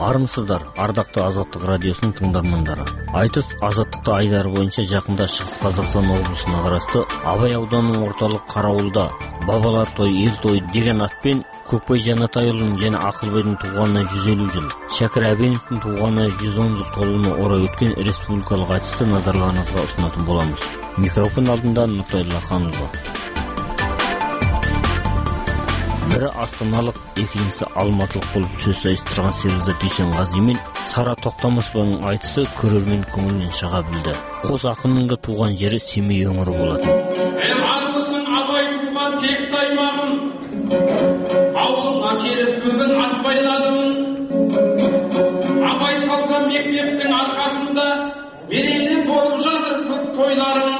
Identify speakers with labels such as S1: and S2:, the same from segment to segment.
S1: Армысыздар, ардақты Азаттық радиосының тыңдармандары. Айтыс азаттықты айдары бойынша жақында Шығыс Қазақстан облысына қарасты Абай ауданының орталық Қарауылда бабалар той, ел той деген атпен Көкбай Жанатайұлының және Ақылбайдың туғанына 150 жыл, Шәкір Әбеновтің туғанына 110 жыл толуына орай өткен республикалық айтысты назарларыңызға ұсынатын боламыз. Микрофон алдында Нұртай Лақанұлы. Бірі астаналық, екіншісі алматылық болып сөз сайыстырған Серікзат Дүйсенғазы мен Сара Тоқтамысованың айтысы көрермен көңілінен шыға білді. Қос ақынның да туған жері Семей өңірі болатын.
S2: Армысың Абай туған текті аймағым, ауылыма келіп бүгін ат байладым. Абай салған мектептің арқасында мерейлі болып жатыр көп тойларым.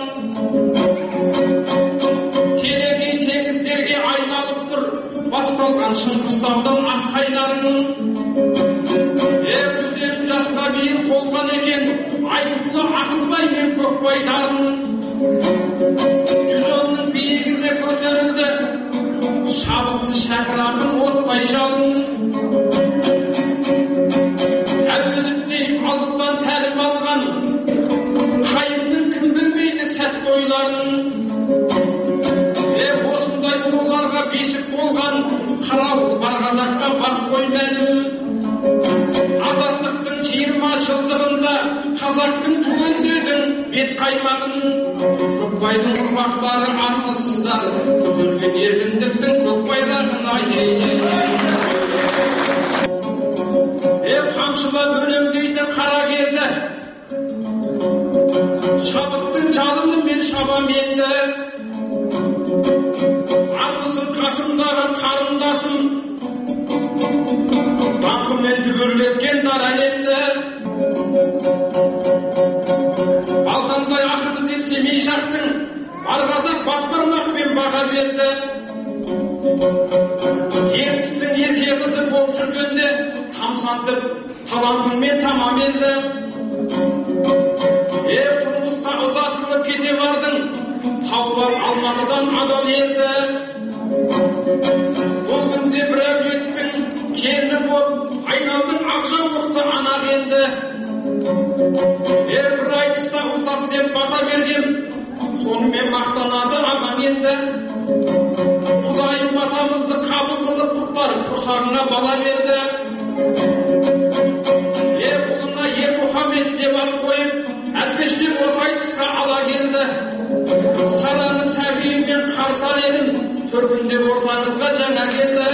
S2: Телегей теңіздерге айналып тұр басталған Шыңғыстаудан ақ қайнарың. Күзем жасқа биыл толған екен Айтұлы Ақылбай мен Көкбайдарын. 110-ның биігіне көтерілді шабытты Шәкір ақын отбай жалын. Әлбізіктей алыптан тәріп алған қайымның кім білмейді сәтті ойларын. Осындай ұлыларға бесік болған Қарауыл бар қазаққа бақ қой мәлім. Азаттықтың 20 жылдығында қазақтың туған дедің бет қаймағын. Көкбайдың ұрпақтары армысыздар, көтерген еркіндіктің көк байрағын қамшылап өлеңдейді қара керді, шабыттың жалыны мен шабам енді. Армысың қасымдағы қарындасым, даңқымен дүбірлеткен дар әлемді. Алтандай ақырды деп Семей жақтың бар қазақ бас бармақпен баға берді. Ертістің ерке қызы болып жүргенде тамсантып талантыңмен тамам елді. Тұрмысқа ұзатылып кете бардың, таулар Алматыдан адал елді. Бұл күнде бір әулеттің келіні болып айналдың ақжаулықты анақ енді. Бір айтыста ұлтап деп бата бергем, сонымен мақтанады ағам енді. Құдайым батамызды қабыл қылып құттарып құрсағына бала берді. Ұлына Ермұхамед деп ат қойып, әлпештеп осы айтысқа ала келді. Сараны сәбиіммен қарсы едім, төркіндеп ортаңызға жаңа келді.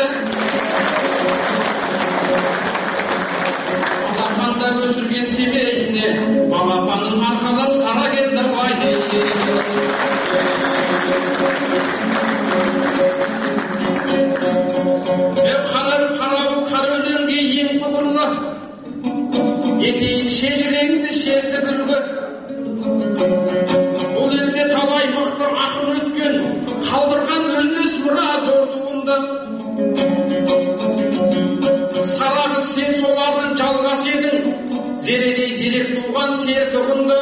S2: Алақанда өсірген Семейіне балапанын арқалап Сара келді бай. Қарауыл қар өлеңге ең тұғырлы, етейін шежіреңді шерді бүлгі. Бұл елде талай мықты ақын өткен, қалдырған өлмес мұра зор туынды. Сара қыз сен солардың жалғас едің, зередей зерек туған сер тұғынды.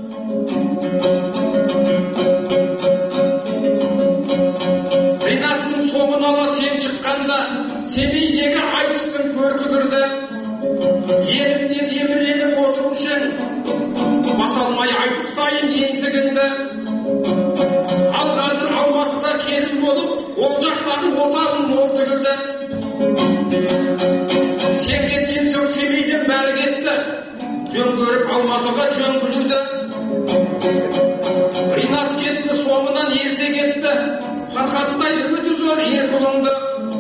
S2: Ринаттың соғын ала сен шыққанда Семейдегі айтыстың көркі кірді. Елімнен еміреніп отырушың, басалмай айтыс сайын ентігінді. Ал қазір Алматыға келін болып, ол жақтағы отағың мол тігілді. Сен кеткен соң Семейден бәрі кетті, жөн көріп Алматыға жөн күлуді. Ринат кетті, соңынан ерте кетті, Фархаттай үміті зор ер құлыңды.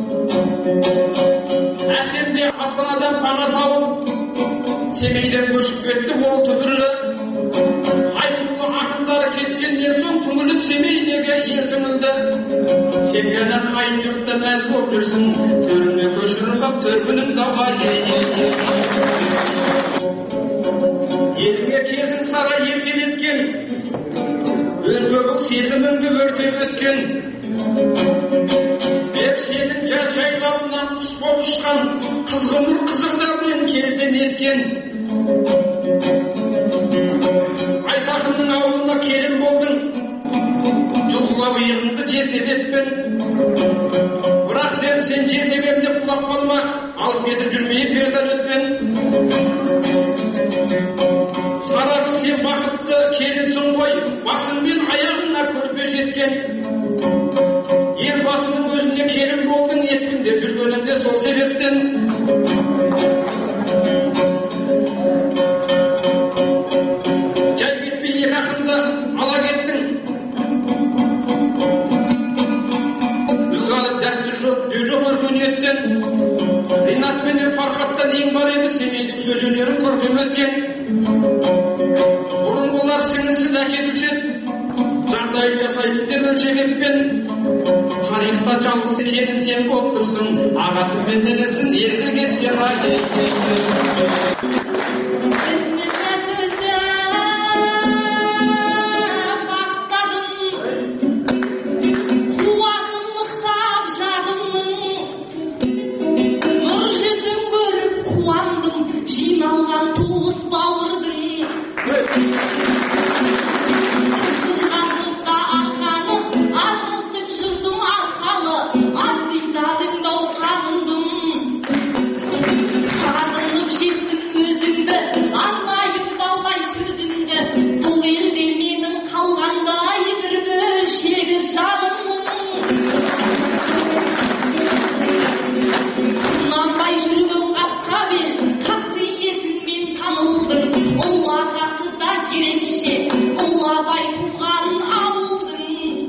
S2: Әсемде Астанадан пана тауып, Семейден көшіп кетті ол түбірлі. Айтұлы ақындары кеткеннен соң түңіліп Семейдегі ел түңілді. Сен ғана қайындықты мәз болып жүрсің, төріне көшіріп қап төркінің дауға еліңе келдің Сара ертелеткен, өлке бұл сезіміңді өртеп өткен. Сенің жар жайлауынан құс болып ұшқан, қызғымыр қызықтармен келден еткен. Айтақынның ауылына келін болдың, жұлқылап иығыңды жертебеппен. Бірақ дем сен жертебемде құлап қалма, алып кетіп жүрмейік вертолетпен. Сарағы сен бақытты келінсің ғой, басыңмен аяғына көрпе жеткен. Елбасының өзіне келін болдың, екпіндеп жүргенімде сол себептен. Жай кетпей екі ақынды ала кеттің. Үлғалы дәстүр жоқ, дөжок өркениеттен. Ринат пенен Фархаттан ең бар еді, Семейдің сөз өнерін көркем еткен. Бұрынғылар сіңлісін әкетуші еді, жағдайын жасайтын деп өлшегеппен. Тарихта жалғыз келін сен болып тұрсың, ағасы мен денесін ерте кеткен
S3: жиналған туыс бауырдың қыздырғаныққа арқаны армысың жырдым арқалы артыңдарыңдау сағындым сағынып жеттім өзіңді арнайым балдай сөзіңді бұл елде менің қалғандай бір бөлшегі жанымның құнанбай жүрген қасқа бел қасиетіңмен танылдың ұлағаты да ерекше ұлабай туған ауылдың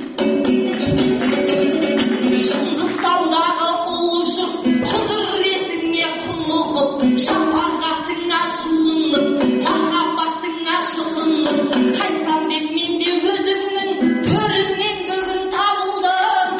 S3: шыңғыстаудағы ұлы жұрт құдіретіңе құнығып шапағатыңа жуынып махаббатыңа шығынып қайтсам деп мен де өзіңнің төріңнен бүгін табылдым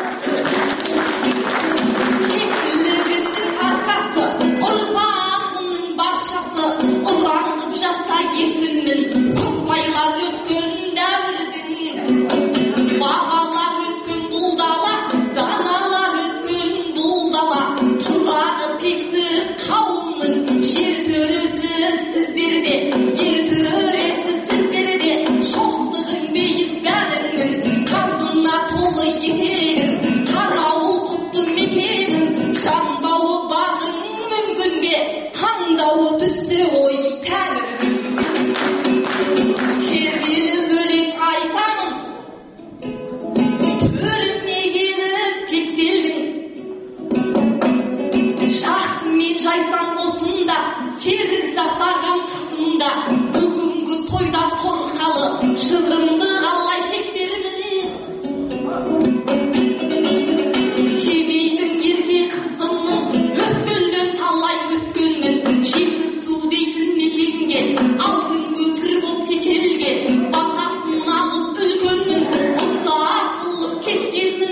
S3: тектілігінің арқасы ұрпағының баршасы ұрланып жатса есімін көкбайлар өткен дәуірдің бабалар өткен бұл дала даналар өткен бұл дала тұрағы текті қауымның жер төресі сіздерде ер төресі сіздерде шоқтығың бейіт бәріңнің қазына толы етегің қарауыл құтты мекенің жанбауы бағың мүмкін бе таңдауы түссе ой тәңірдің тербеліп өлең айтамын төріме келіп тектелдің жақсы мен жайсам осында серік сатағам қасымда бүгінгі тойда торқалы жырымды қалай шектермін Семейдің ерке қызымның өткелден талай өткенмін жеті су дейтін мекенге алтын көпір боп кетелген батасын алып үлкенмін ұзатылып кеткенмін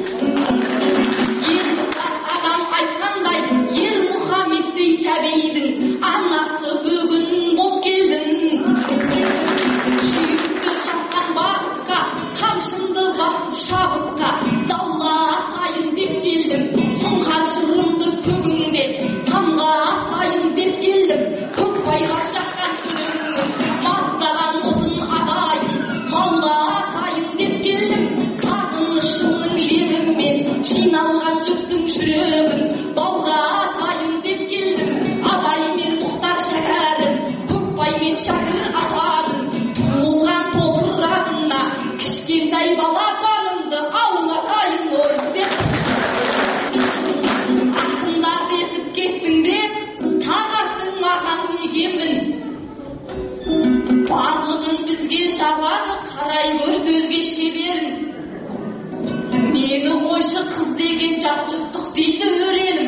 S3: енді адам айтқандай ер мұхаммедтей сәбидің анасы бүгін боп келдім жүйрікті шапқан бағытқа қамшымды басып шабытқа заула атайын деп келдім сұңқар жырымды көгіңде самға атайын деп келдім көкбайлар жаққан күліңнің маздаған отын ағайын лаула атайын деп келдім сағынышымның лебімен жиналған жұрттың жүрегін баура атайын деп келдім абай мен мұхтар шәкәрім көкбай мен шәкір асадым туылған топырағына кішкентай балапанымды аунатайын ой деп ақындар десіп кеттің деп тағасың маған негемін барлығын бізге жабады қарай көр сөзге шеберін мені қойшы қыз деген жат жұрттық дейді өренім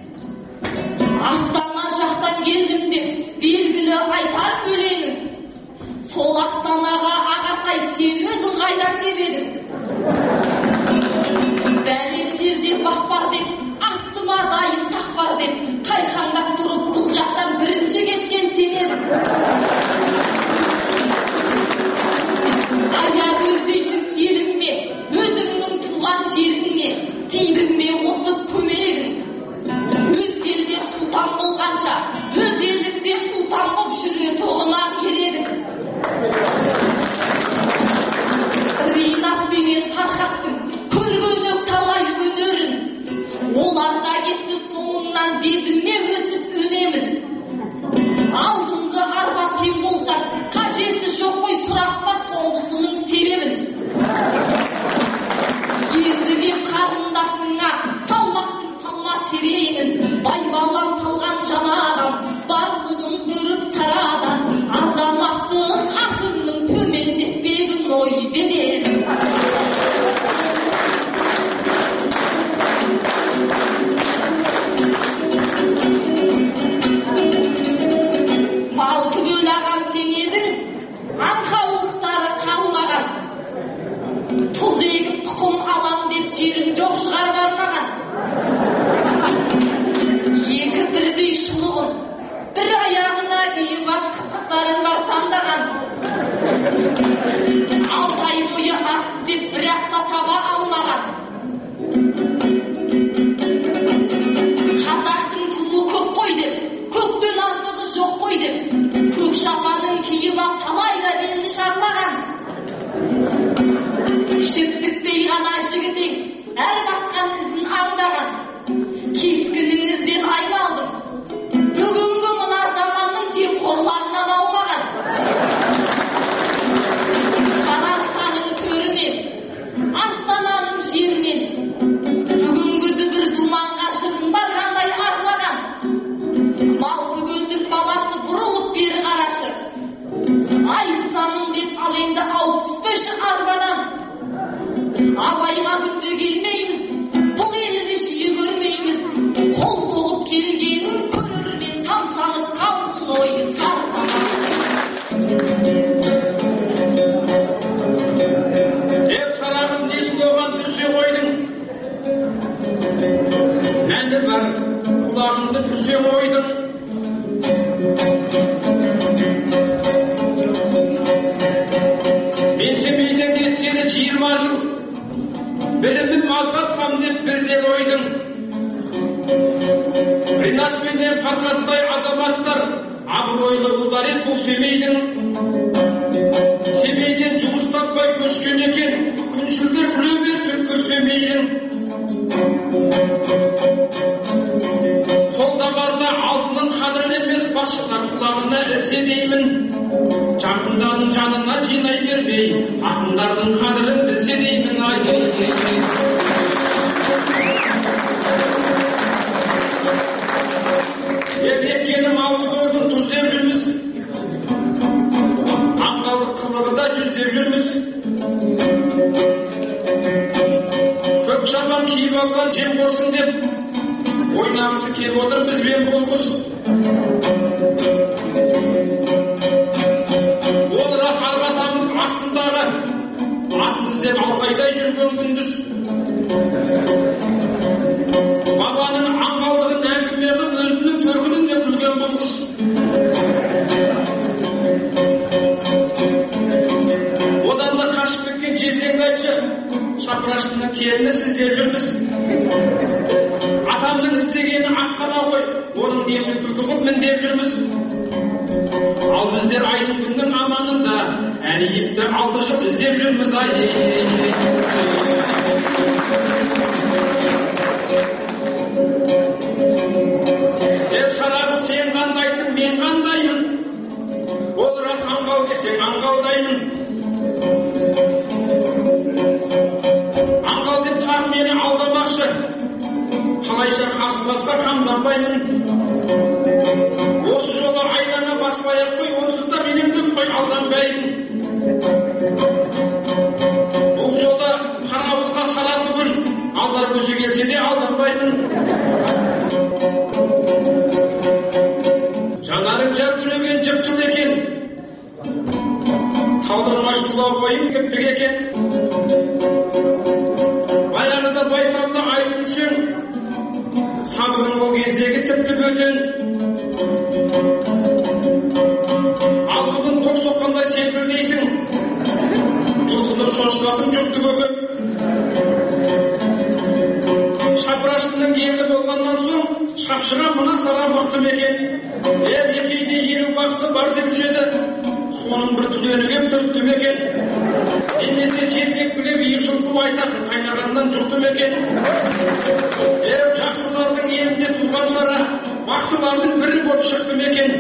S3: астана жақтан келдім деп белгілі айтар өлеңім сол астанаға ағатай сен өзің қайдан деп едің бәлен жерде бақ бар деп астыма дайын тақ бар деп қайқаңдап тұрып бұл жақтан бірінші кеткен сен едің аяқ өздейтін еліңме өзіңнің туған жеріңе тидің бе осы көмегің өз елде сұлтан болғанша өз еліңде ұлтан боп жүре тоғына ередің Ринат пенен Фархаттың көргені талай өнерін олар да кетті соңынан дедім ме
S2: әлі бар құлағымды түрсең ойдың. Мен Семейден кеткелі 20 жыл, білімім аздатсам деп бірден ойдың. Ринат пенен Фархаттай азаматтар абыройлы ұлдар еді бұл Семейдің. Семейден жұмыс таппай көшкен екен, күншілдер күле берсін көсемейдің. Қолда барда алтынның қадірін емес, басшылар құлағына ілсе деймін. Жақындардың жанына жинай бермей, ақындардың қадірін білсе деймін. Еккенім алты көрдің тұз деп жүрміз, аңғалық қылығы да жүз деп жүрміз. Көк шапан киіп алған жем қорсын деп ойнағысы келіп отыр бізбен бұл құс. Ол рас арбатамыз астындағы атымыз деп алқайдай жүрген күндіз. Бабаның аңғалдығын әңгіме қып өзінің төркінінде күлген бұл қыз. Одан да қашып кеткен жездеңді айтшы, Шапыраштының келіні сіз деп жүрміз. Атамның іздегені аққана ғой, оның несі күлкі қып мін деп жүрміз. Ал біздер айдың күннің аманында әлейіпті 6 жыл іздеп жүрміз. Деп шарағы сен қандайсың, мен қандаймын. Ол рас аңғал десең аңғалдаймын. Аңғал деп тағы мені алдамақшы, қалайша қарсыласқа қамданбаймын. Осы жолы айлана баспай-ақ қой, онсыз да менен көп қой алданбаймын. Бұл жолы қарауылға салаты күн, алдар көсе келсе де алданбаймын. Жанарым жәбдіреген жып-жыл екен, талдырмаш құлау бойым тіптік екен. Баяғыда байсалды айтушың, сабырың ол кездегі тіпті бөтен. Ал бүгін тоқ соққандай селкілдейсің, жұлқылып шошқасың жұртты көкіп. Шапыраштының елі болғаннан соң, шапшыға мына сара мықты мекен. Екейде 50 бақсы бар демшеді, соның бір түлені кеп түртті мекен. Немесе жердек білеп иық жылқып айтақын қайнағаннан жұқты мекен. Жақсылардың елінде туған сара, бақсылардың бірі боп шықты мекен.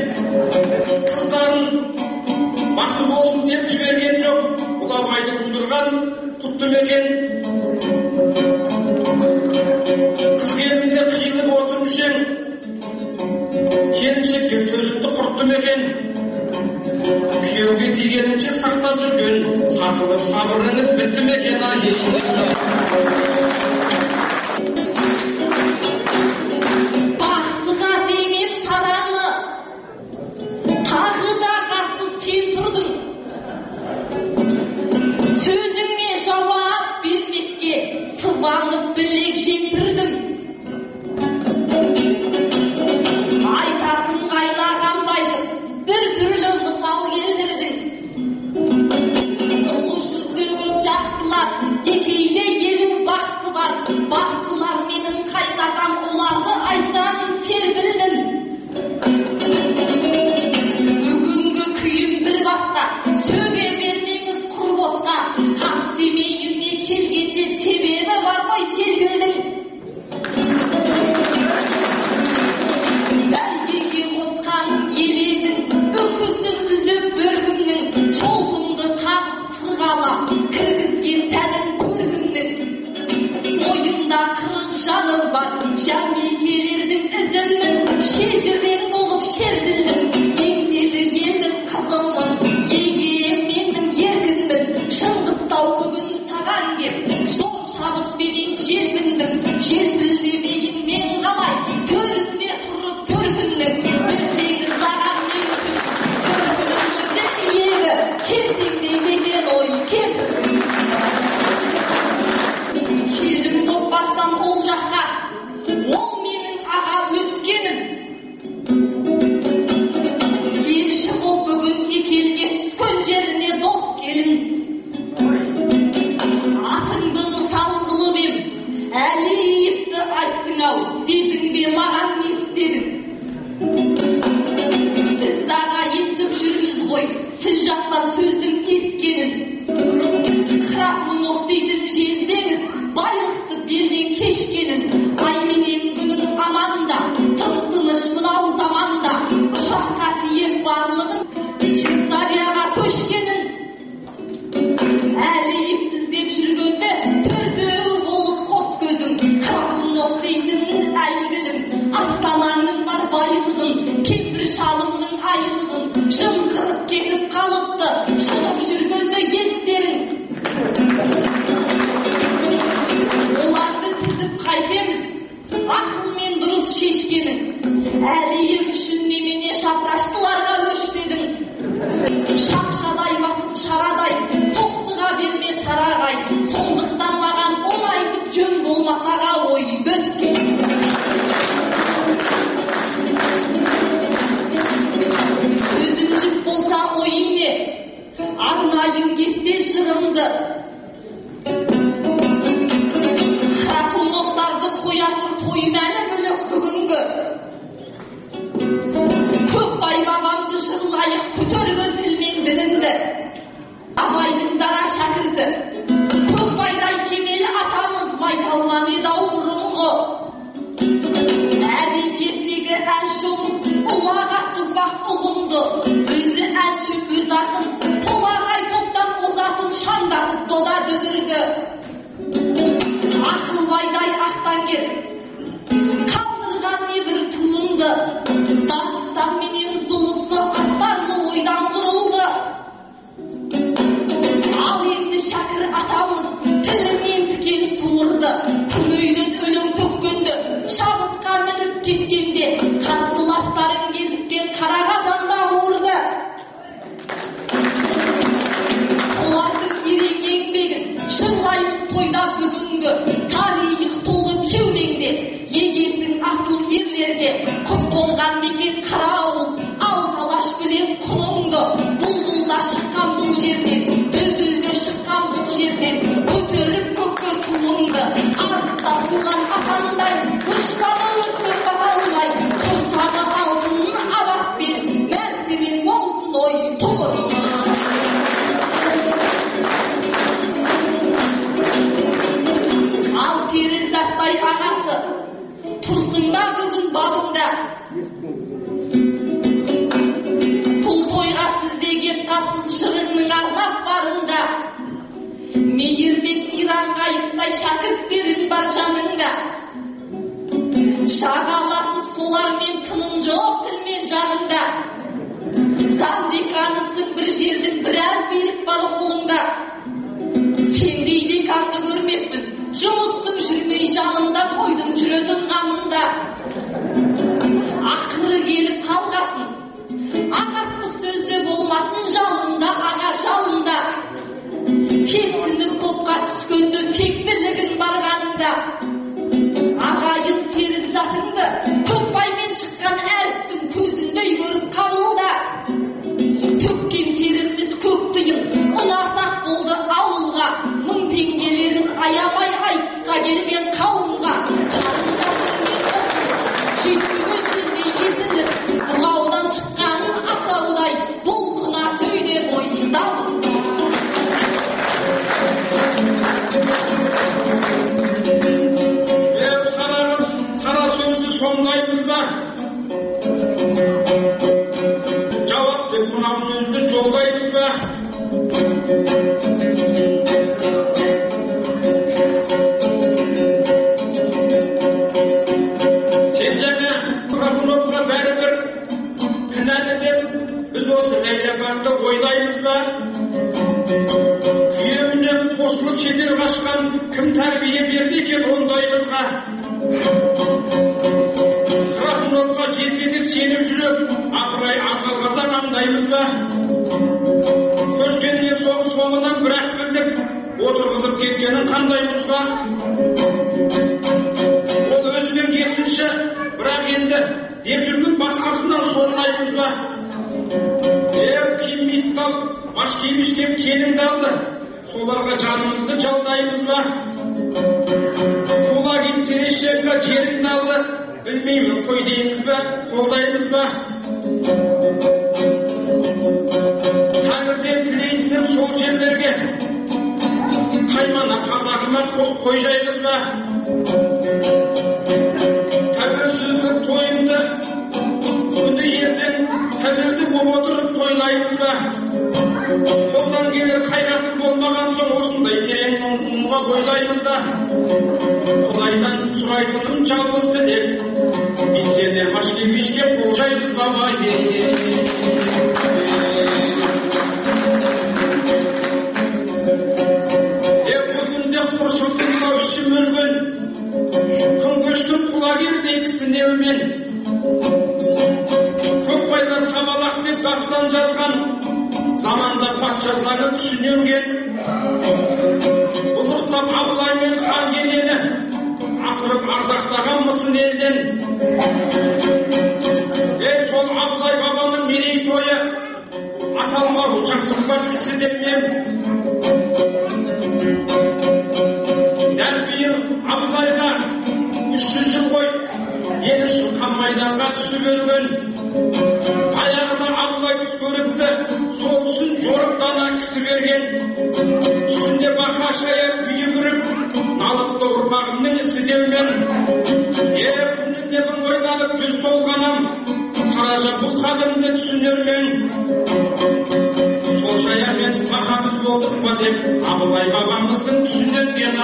S2: Қыздарын бақсы болсын деп жіберген жоқ, бұл абайды бұлдырған құтты мекен. Қыз кезінде қиылып отырмышен, келіншекке төзімді құртты мекен. Күйеуге тигенінше сақтап жүрген, сатылып сабырыңыз бітті мекен.
S3: Бақсыға теңеп сараны, тағы да қарсы сен тұрдың. Сөзіңе жауап бермекке сыбанып білек жеңдірдім. Айтақын қайнағандайтып, бір түрлі мысал келтірдің. Ұлы жүзді көп жақсылар, екейде 50 бақсы бар. Бақсылар менің қайнағам, оларды айтсам серпілдім. Бүгінгі күйім бір басқа, сөге бермеңіз құр босқа. Қан семейіме келгенде себебі бар ғой серпілдің. Бәлгеге қосқан елегін, бүкісін түзіп бөркімнің, жолымды тағып сырғалап, кіргізген сәнім көркімнің. Ойымда 40 жаным бар, жәмекелердің ізімнің, шежірмен болып шербілдім. Еңселі елдің қызымын, егем менің еркінмін. Шыңғыстау бүгін саған кеп, зор шабыт менен желпіндім. Желпілдемейін мен қалай, төрінде тұрып төркіннің. Білсеңіз ағам мүмкін, көркініңізді иегі, келсең деймеген ой кеп. Келім боп барсам ол жаққа, ол менің ау, дедің бе маған не істедің? Біз даға естіп жүрміз ғой, сіз жақтан сөздің ескенін. Храпунов дейтін жездеңіз, байлықты белден кешкенін. Айменен күнің аманда, тып-тыныш мынау заманда, ұшаққа тиеп барлығын, Швейцарияға көшкенін. Әлі еп-тіздеп жүргенде, төртеуі болып қос көзің. Храпунов дейтін әйгілім, астанаңның бар байлығын, кемпір шалымның айлығын, жымқырып кетіп қалыпты, шығып жүргенде естерің. Оларды тізіп қайтеміз, ақылмен дұрыс шешкенің. Әлиі үшін немене шапыраштыларға өшпедің. Шақшадай басып шарадай, соқтыға берме сарағай. Сондықтан маған оны айтып жөн болмасаға ой бөскен. Сөзім жіп болса ойыне, арнайын кесте жырымды. Храпуновтарды қоятыр тоймәні бөлік бүгінгі. Көкбай бабамды жырлайық көтерген тілмен дінімді. Абайдың дара шәкірті, Көкбайдай кемелі атамыз майталман еді-ау бұрынғы. Әдебиеттегі ән жолын ұлағат ұрпақ ұғынды. Өзі әнші өз ақын, толағай топтан озатын шаңдатып дода дүгірді. Ақылбайдай ақтангер, қалдырған небір туынды. Дағыстан менен зұлысы астарлы ойдан құрылды. Ал енді шәкір атамыз тілінен тікен суырды. Күмейден өлім төккенді, шабытқа мініп кеткенде, қарсыластарын кезіккен қара қазанда ауырды. Олардың ерек еңбегін жырлаймыз тойда бүгінгі. Тарих толы кеудеңде, егесің асыл ерлерге. Құт қонған мекен қара ауыл, ал талаш білем құныңды. Бұлбұлда шыққан бұл жерден, дүлдүлде шыққан бұл жерден, көтеріп көкке туыңды. Арыста туған атандай, ұшпаны өтіп бата алмай, қостағы алтынын абақ бер, мәртебен болсын ой тобыры. Ал серік заттай ағасы, тұрсың ба бүгін бабында? Бұл тойға сізде кеп қапсыз жырыңның арнап барында. Мейірбек Иран қайықтай шәкірттерің бар жаныңда. Жағаласып солармен тыным жоқ тілмен жағында. Замдеканысың бір жердің біраз билік бар қолыңда. Сендей деканды көрмеппін, жұмыстың жүрмей жанында, тойдың жүретін қамында. Ақыры келіп қалғасын, ағаттық сөзде болмасын жалында, аға жалында. Кепсініп топқа түскенді тектілігін барғанында. Ағайын серік затыңды Көкбаймен шыққан әріптің көзіндей көріп қабылда. Төккен теріміз көк тиын, ұнасақ болды ауылға. 1000 теңгелерін аямай айтысқа келген қауымға. Қарындасыңмен қосылып, жетпеген жерде есіліп, бұғаудан шыққанын асаудай, бұлқына сөйлеп ойындап.
S2: Сара қыз, сара сөзді сондаймыз ба? Жауап деп мынау сөзді жолдаймыз ба? Сен жаңа Храпуновқа бәрібір кінәлі деп біз осы Ләйләпанды ойлаймыз ба? Күйеуінен қосылып шетел қашқан кім тәрбие берді екен ондай қызға? Храпуновқа жезде деп сеніп жүріп, апырай аңға қазақ аңдаймыз ба? Көшкеннен соң соңынан бірақ білдік, отырғызып кеткенін қандай мұзға? Ол өзімен кетсінші, бірақ енді деп жүрмін басқасынан сорлаймыз ба? Киім иттал, баш киім іштеп келімді алды, соларға жанымызды жалдаймыз ба? Кулагин Терещенко жерімді алды, білмеймін қой дейміз ба, қолдаймыз ба? Тәңірден тілейтінім сол жерлерге қаймана қазағыма қой жаймыз ба? Тәуелсіздік тойымды күнді ертең тәуелді болып отырып тойлаймыз ба? Қолдан келер қайратым болмаған соң осындай терең мұңға бойлаймыз да? Құдайдан сұрайтыным жалғыз тілек, біз сендер Машкевичке қол жаймыз ба? Бұл күнде құршылтым сау ішім өлген, күнгөштің құлагердей кісінеумен, көкбайлар сабалақ деп дастан жазған, заманда патша заңы түсінерген, ұлықтап Абылай мен хан кенені асырып ардақтаған мысын елден. Сол Абылай бабаның мерейтойы аталмауы жақсықпан ісі деп мен. Дәл биыл Абылайға 300 жыл ғой, ел үшін қан майданға түсіп өлген. Аяғына Абылай түс көріпті, сол түсін жорып дана кісі берген. Түсінде бақа шаяр күйі кіріп, налыпты ұрпағымның ісі деумен. Күнінде мың ойланып жүз толғанам, саража бұл қадымды түсінермен. Сол шаямен бақамыз болдық па деп, Абылай бабамыздың түсінерген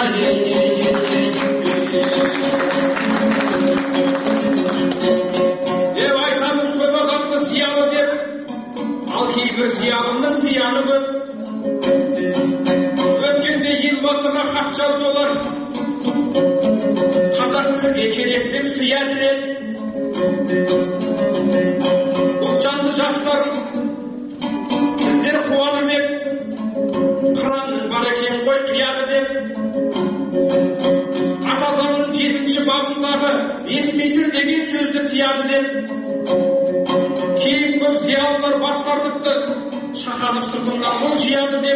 S2: айтамыз көп адамды зиялы деп, ал кейбір зиялының зияны көп. Өткенде елбасыға хат жазды олар, қазақ тілге керек деп сия тіледі. Ұлтжанды жастар, біздер қуанып ек, Құранның бар екен ғой қияғы деп. Ата заңның 7-ші бабындағы ресми тіл деген сөзді тияды деп. Кейін көп зиялылар бас тартыпты, шақанып сыртымнан қол жияды деп.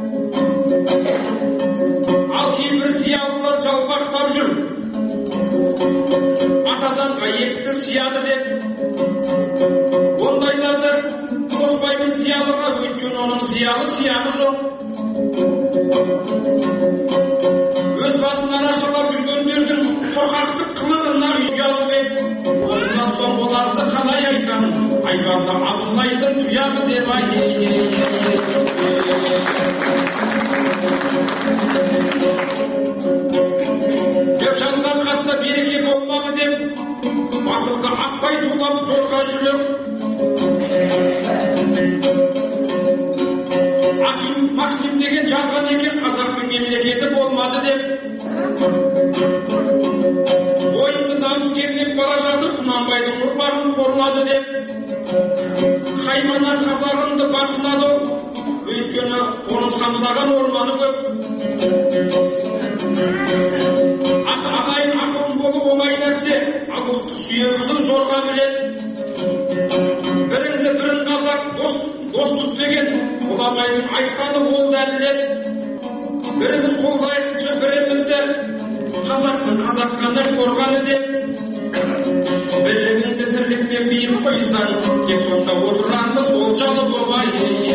S2: Ал кейбір зиялылар жалпақтап жүр, ата заңға 2 тіл сияды деп. Ондайларды қоспаймын зиялыға, өйткені оның зиялы сияғы жоқ. Өз басын арашалап жүргендердің қорқақтық қылығына ұялып ек. Осыдан соң оларды қалай айтамын, айбарды Абылайдың тұяғы деп деп жазған хатта береке болмады деп, басылды аппай тулап зорға жүріп. Акимов Максим деген жазған екен, қазақтың мемлекеті болмады деп. Ойымды намыс кернеп бара жатыр, Құнанбайдың ұрпағын қорлады деп. Қаймана қазағымды басынады, өйткені оның самсаған орманы көп. Ағайын ақылын болып оңай нәрсе, ал ұлтты сүйе білу зорға біледі. Біріңді бірін қазақ дос тұт деген Құлабайдың айтқаны ол дәлеледі. Біріміз қолдайықшы бірімізді, қазақтың қазақ қана қорғаны деп. Бірлігіңді тірліктен бейім қойсан, тек сонда отырғанымыз олжалы болмай.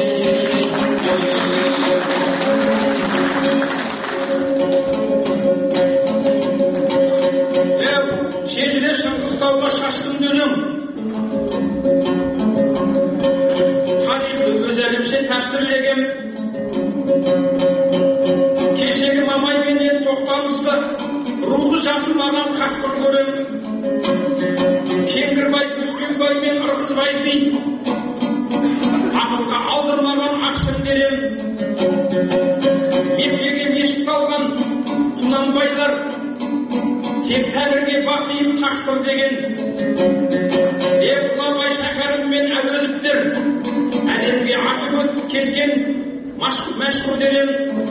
S2: Шежіре Шыңғыстауға шаштым дөнім, тарихты өз әлімше тәпсірлегем. Кешегі мамай менен тоқтамысты, рухы жасымаған қасқыр көрем. Кеңгірбай, Өскенбай мен Ырғызбай би, ақылға алдырмаған ақшын берем. Меккеге мешіт салған Құнанбайлар, тек тәңірге басыйып тақсыр деген. Құлабай шәкәрім мен әуезовтер, әлемге аты кеткен мәшһүр дерем.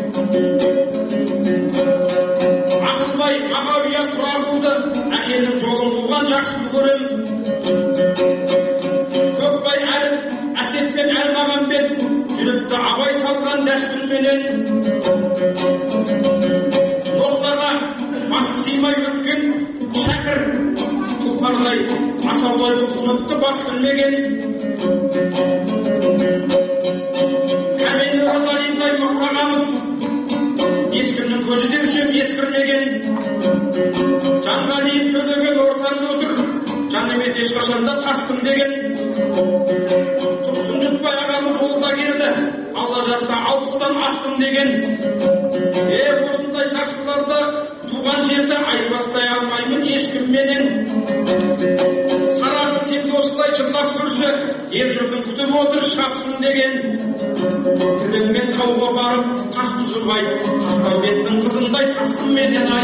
S2: Ақылбай, Мағауия Тұрағұлды, әкенің жолын қуған жақсы көрем. Көкбай Әсет пен Әлмағамбет, жүріпті абай салған дәстүрменен. Ноқтаға масаудай құлыпты бас білмеген, кәмен оразалиндай мақтағамыз, ескінің көзі деушем ескірмеген, жанғалиып төлеген ортаңда отыр, жан емес ешқашанда тастым деген. Тұрсын жұтпай ағамыз олда келді, алла жазса 60-тан астым деген. Осындай жақсыларды туған жерді айырбастай алмаймын ешкімменен. Сарағы сен осылай жырлап көрсе, ел жұртын күтіп отыр шапсын деген. Тіліңмен тауға барып, тас бұзылмай, Тастаубеттің қызындай тасқынменен ай.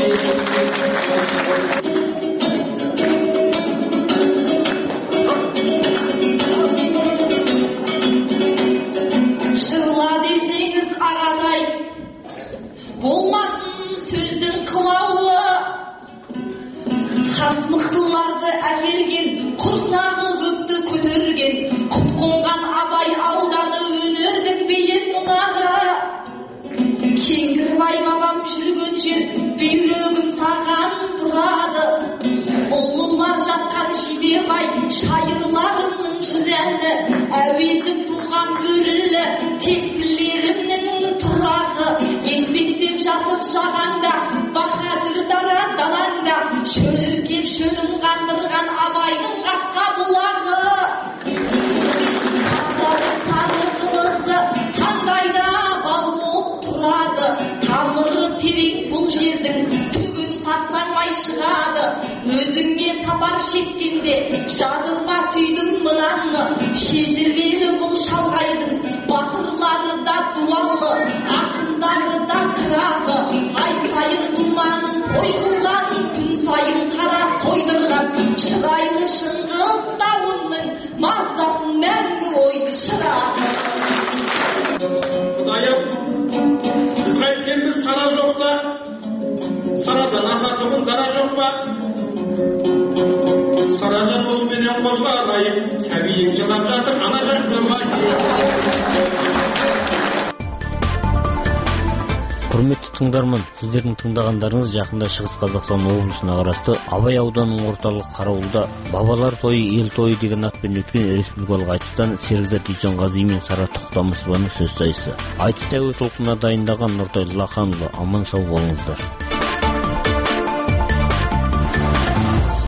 S3: Жырла десеңіз ағатай, болмасын сөздің қылауы. Хас мықтыларды әкелген, құрсағы көпті көтерген, құт қонған Абай ауданы өнердің бейін мұнары. Кеңгірбай бабам жүрген жер, бүйрегім саған тұрады. Ұлылар жатқан Жидебай, шайырларымның жырәні, әуезім туған бөрілі, тектілерімнің тұрағы. Еңбектеп жатып жағанда, баһадүр дара далаңда, шөліркеп шөлін қандырған Абайдың қасқа бұлағы. Сары қылызы таңдайда бал боп тұрады, тамыры терең бұл жердің, түгін тасаңмай шығады. Өзіңе сапар шеккенде жадыма түйдің мынаны, шежірелі бұл шалғайдың батырлары да дуалы, ақындары да қырағы. Ай сайын думанын той қылған, күн сайын қара сойдырған, шырайлы Шыңғыс тауының маздасын мәңгі ойды шырағы.
S2: Құдайым, біз қайткенбіз сара жоқта, сарадан асатығын дара жоқ па? Саражан осыменен қосыла арайып, сәбиім жылап жатыр ана жақта бай.
S1: Құрметті тыңдарман, сіздердің тыңдағандарыңыз жақында Шығыс Қазақстан облысына қарасты Абай ауданының орталық Қарауылда бабалар тойы, ел тойы деген атпен өткен республикалық айтыстан Серікзат Дүйсенғазы мен Сара Тоқтамысованың сөз сайысы. Айтыс тәуе толқынына дайындаған Нұртай Лақанұлы, аман сау болыңыздар.